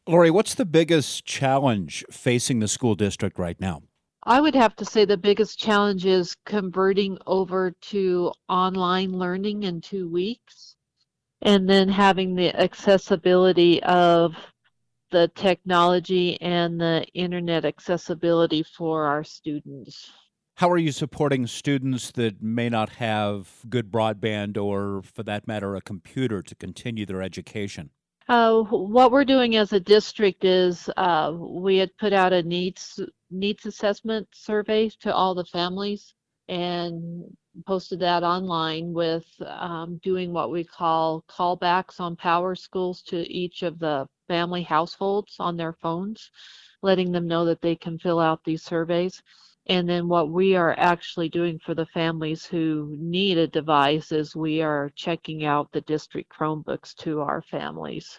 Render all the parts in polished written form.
Lori, what's the biggest challenge facing the school district right now? I would have to say the biggest challenge is converting over to online learning in 2 weeks and then having the accessibility of the technology and the internet accessibility for our students. How are you supporting students that may not have good broadband or, for that matter, a computer to continue their education? What we're doing as a district is we had put out a needs assessment survey to all the families and posted that online with doing what we call callbacks on Power Schools to each of the family households on their phones, letting them know that they can fill out these surveys. And then what we are actually doing for the families who need a device is we are checking out the district Chromebooks to our families.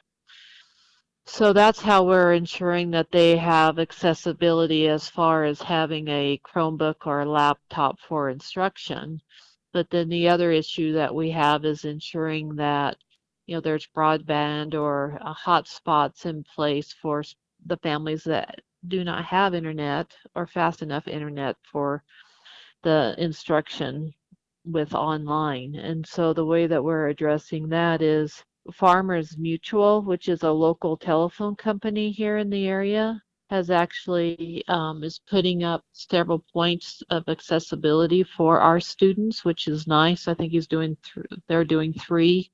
So that's how we're ensuring that they have accessibility as far as having a Chromebook or a laptop for instruction. But then the other issue that we have is ensuring that, there's broadband or hotspots in place for the families that do not have internet or fast enough internet for the instruction with online. And so the way that we're addressing that is Farmers Mutual, which is a local telephone company here in the area, has actually is putting up several points of accessibility for our students, which is nice. I think they're doing three.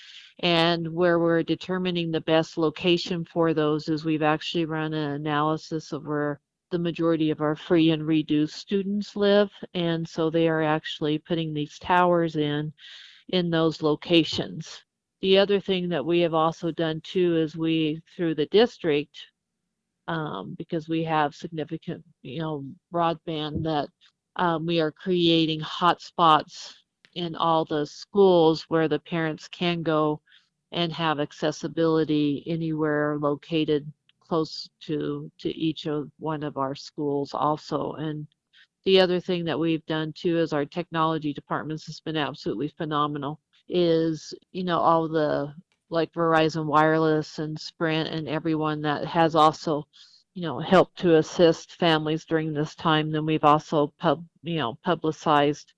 And where we're determining the best location for those is we've actually run an analysis of where the majority of our free and reduced students live. And so they are actually putting these towers in those locations. The other thing that we have also done too is through the district, because we have significant, broadband, that we are creating hotspots in all the schools where the parents can go and have accessibility anywhere located close to each of one of our schools also. And the other thing that we've done too is our technology departments has been absolutely phenomenal. Is, all the like Verizon Wireless and Sprint and everyone that has also, helped to assist families during this time. Then we've also publicized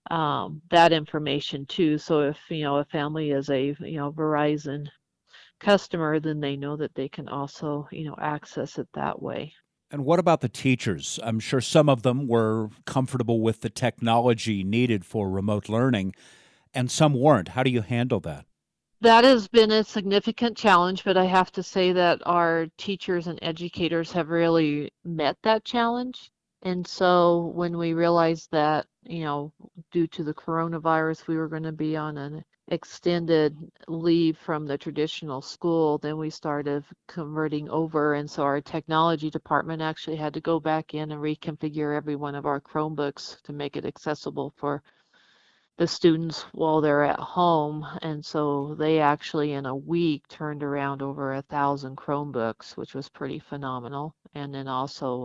that information too. So if, a family is a, Verizon customer, then they know that they can also, access it that way. And what about the teachers? I'm sure some of them were comfortable with the technology needed for remote learning, and some weren't. How do you handle that? That has been a significant challenge, but I have to say that our teachers and educators have really met that challenge. And so when we realized that, due to the coronavirus, we were going to be on an extended leave from the traditional school, then we started converting over. And so our technology department actually had to go back in and reconfigure every one of our Chromebooks to make it accessible for the students while they're at home. And so they actually in a week turned around over 1,000 Chromebooks, which was pretty phenomenal. And then also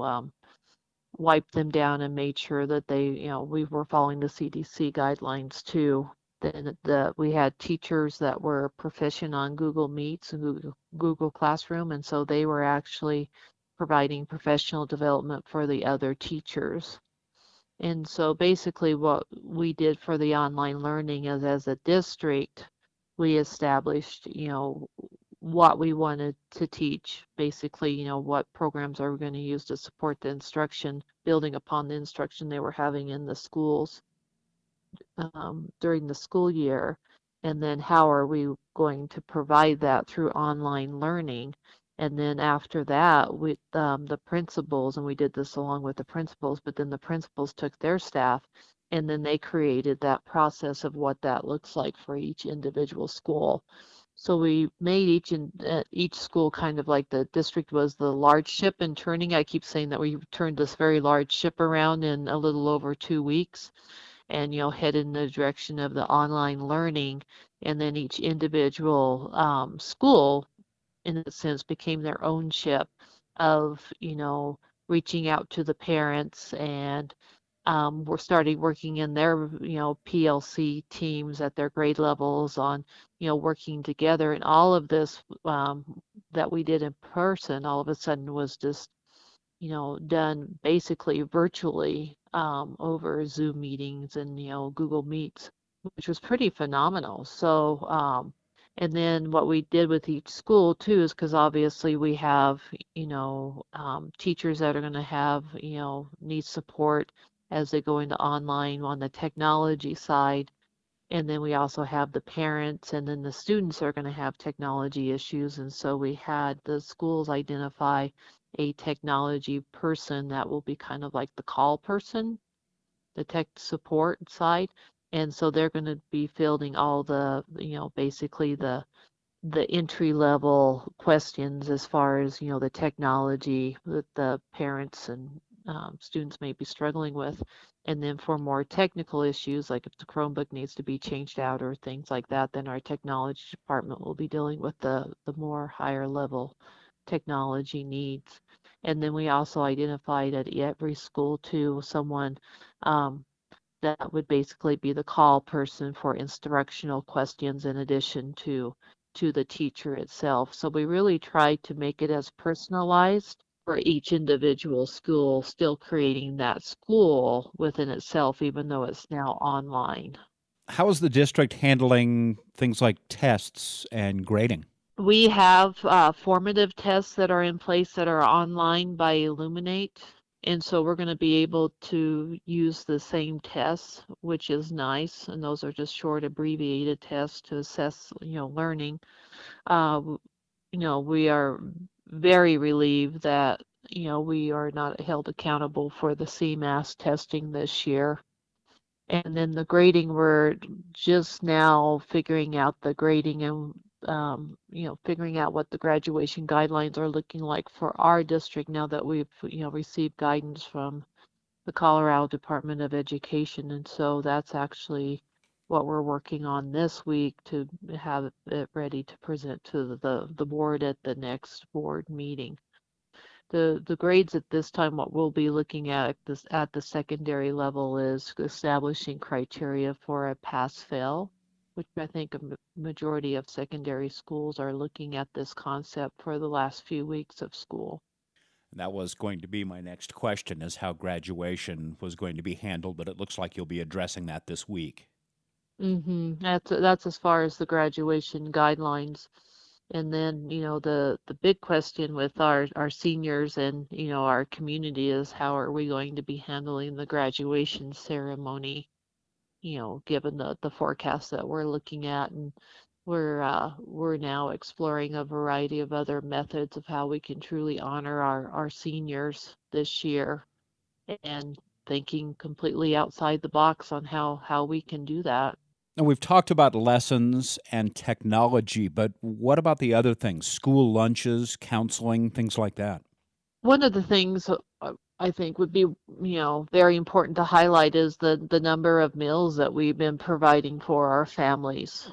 wiped them down and made sure that we were following the CDC guidelines too. Then we had teachers that were proficient on Google Meets and Google Classroom, and so they were actually providing professional development for the other teachers. And so basically what we did for the online learning is as a district, we established, what we wanted to teach. Basically, what programs are we going to use to support the instruction, building upon the instruction they were having in the schools during the school year. And then how are we going to provide that through online learning? And then after that, with the principals, and we did this along with the principals, but then the principals took their staff and then they created that process of what that looks like for each individual school. So we made each school kind of like the district was the large ship in turning. I keep saying that we turned this very large ship around in a little over 2 weeks and head in the direction of the online learning, and then each individual school in a sense became their own ship of reaching out to the parents and we're starting working in their, PLC teams at their grade levels on, working together. And all of this that we did in person, all of a sudden was just, done basically virtually over Zoom meetings and, Google Meets, which was pretty phenomenal. So, and then what we did with each school too is because obviously we have, teachers that are going to have, need support as they go into online on the technology side. And then we also have the parents, and then the students are going to have technology issues. And so we had the schools identify a technology person that will be kind of like the call person, the tech support side. And so they're going to be fielding all the, basically the entry level questions as far as, the technology that the parents and students may be struggling with. And then for more technical issues, like if the Chromebook needs to be changed out or things like that, then our technology department will be dealing with the more higher level technology needs. And then we also identified at every school too someone um, that would basically be the call person for instructional questions in addition to the teacher itself. So we really tried to make it as personalized for each individual school, still creating that school within itself, even though it's now online. How is the district handling things like tests and grading? We have formative tests that are in place that are online by Illuminate. And so we're going to be able to use the same tests, which is nice. And those are just short abbreviated tests to assess, learning. Uh, we are very relieved that, we are not held accountable for the CMAS testing this year. And then the grading, we're just now figuring out the grading and, figuring out what the graduation guidelines are looking like for our district now that we've, received guidance from the Colorado Department of Education. And so that's actually what we're working on this week to have it ready to present to the board at the next board meeting. The grades at this time, what we'll be looking at this at the secondary level is establishing criteria for a pass-fail, which I think a majority of secondary schools are looking at this concept for the last few weeks of school. That was going to be my next question, is how graduation was going to be handled, but it looks like you'll be addressing that this week. That's as far as the graduation guidelines. And then, the big question with our seniors and, our community is how are we going to be handling the graduation ceremony, given the forecast that we're looking at. And we're now exploring a variety of other methods of how we can truly honor our seniors this year and thinking completely outside the box on how we can do that. Now, we've talked about lessons and technology, but what about the other things? School lunches, counseling, things like that? One of the things I think would be, very important to highlight is the number of meals that we've been providing for our families.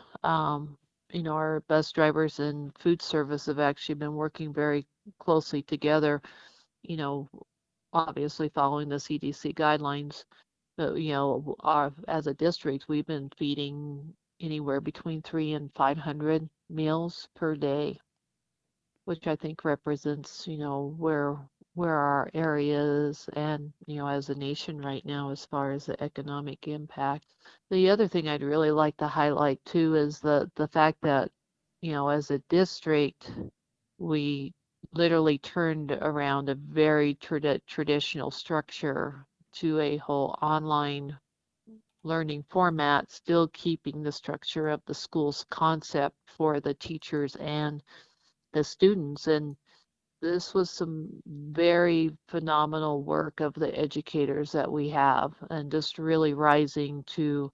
Our bus drivers and food service have actually been working very closely together, you know, obviously following the CDC guidelines. But, as a district, we've been feeding anywhere between 300 and 500 meals per day, which I think represents, where our area is and, as a nation right now as far as the economic impact. The other thing I'd really like to highlight too is the fact that, as a district, we literally turned around a very traditional structure to a whole online learning format, still keeping the structure of the school's concept for the teachers and the students. And this was some very phenomenal work of the educators that we have and just really rising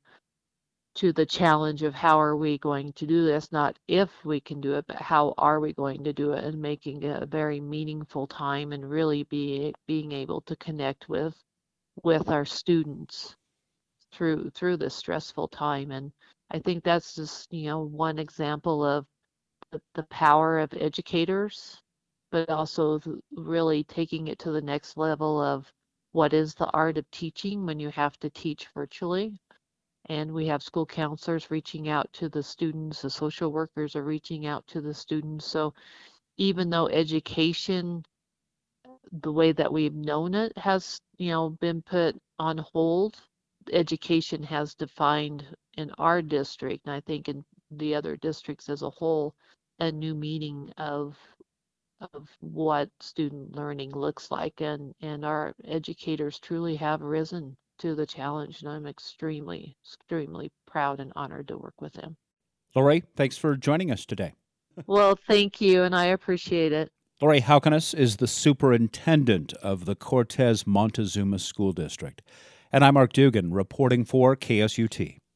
to the challenge of how are we going to do this, not if we can do it, but how are we going to do it, and making it a very meaningful time and really being able to connect with our students through this stressful time. And I think that's just, one example of the power of educators, but also really taking it to the next level of what is the art of teaching when you have to teach virtually. And we have school counselors reaching out to the students, the social workers are reaching out to the students. So even though education, the way that we've known it, has, been put on hold, education has defined in our district, and I think in the other districts as a whole, a new meaning of what student learning looks like, and our educators truly have risen to the challenge, and I'm extremely, extremely proud and honored to work with them. Lori, thanks for joining us today. Well, thank you, and I appreciate it. Lori Haukenes is the superintendent of the Cortez Montezuma School District. And I'm Mark Dugan, reporting for KSUT.